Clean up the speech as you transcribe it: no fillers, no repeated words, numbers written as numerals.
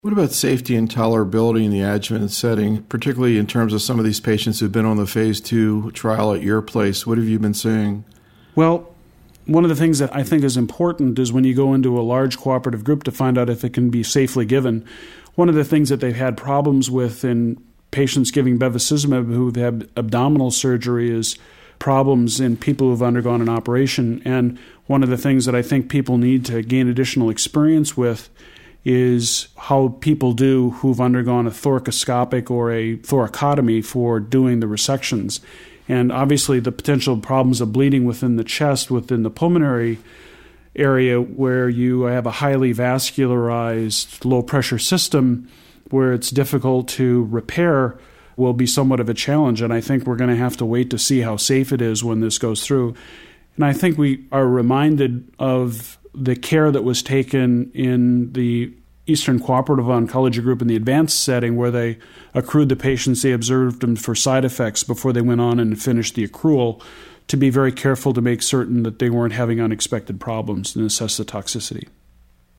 What about safety and tolerability in the adjuvant setting, particularly in terms of some of these patients who've been on the phase 2 trial at your place? What have you been seeing? Well, one of the things that I think is important is when you go into a large cooperative group to find out if it can be safely given. One of the things that they've had problems with in patients giving bevacizumab who've had abdominal surgery is problems in people who've undergone an operation. And one of the things that I think people need to gain additional experience with is how people do who've undergone a thoracoscopic or a thoracotomy for doing the resections. And obviously the potential problems of bleeding within the chest, within the pulmonary area where you have a highly vascularized low-pressure system where it's difficult to repair will be somewhat of a challenge. And I think we're going to have to wait to see how safe it is when this goes through. And I think we are reminded of the care that was taken in the Eastern Cooperative Oncology Group in the advanced setting where they accrued the patients, they observed them for side effects before they went on and finished the accrual to be very careful to make certain that they weren't having unexpected problems and assess the toxicity.